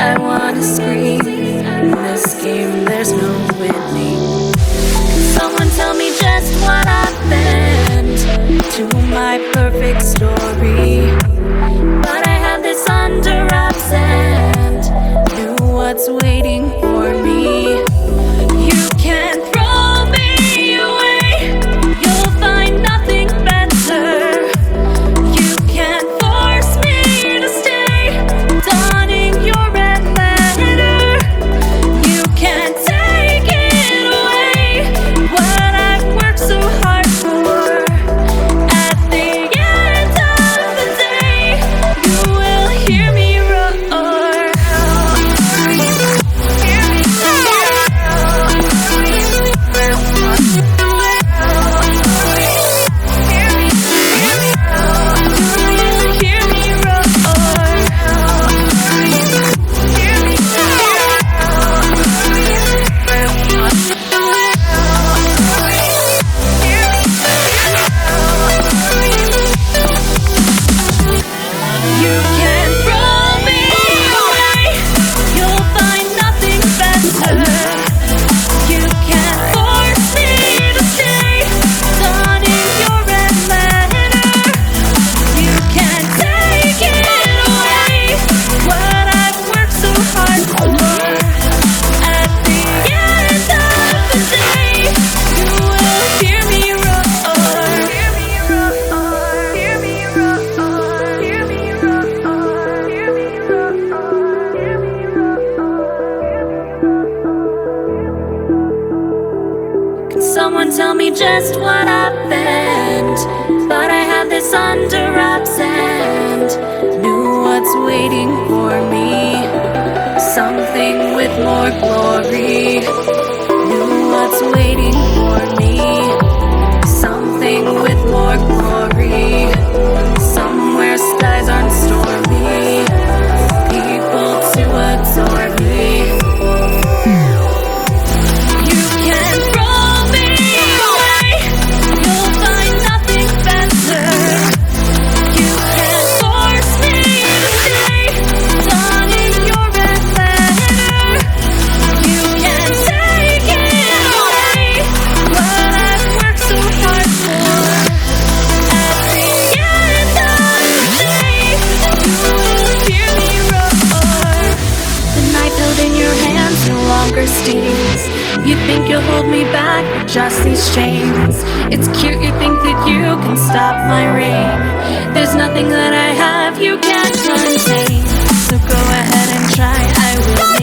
I wanna scream. In this game there's no winning. Someone tell me just what happened to my perfect story. But I had this under wraps and knew what's waiting for me. You can't throw me away, you'll find nothing better. You can't force me to stay, donning your red letter. You can't take it away, what I've worked so hard for. At the end of the day, you will hear me roar. Someone tell me just what happened. But I had this under wraps and knew what's waiting for me. Something with more glory. Knew what's waiting for me. Something with more glory. Somewhere skies aren't stormy. People to adore me. Stings. You think you'll hold me back with just these chains. It's cute you think that you can stop my reign. There's nothing that I have you can't contain. So go ahead and try, I will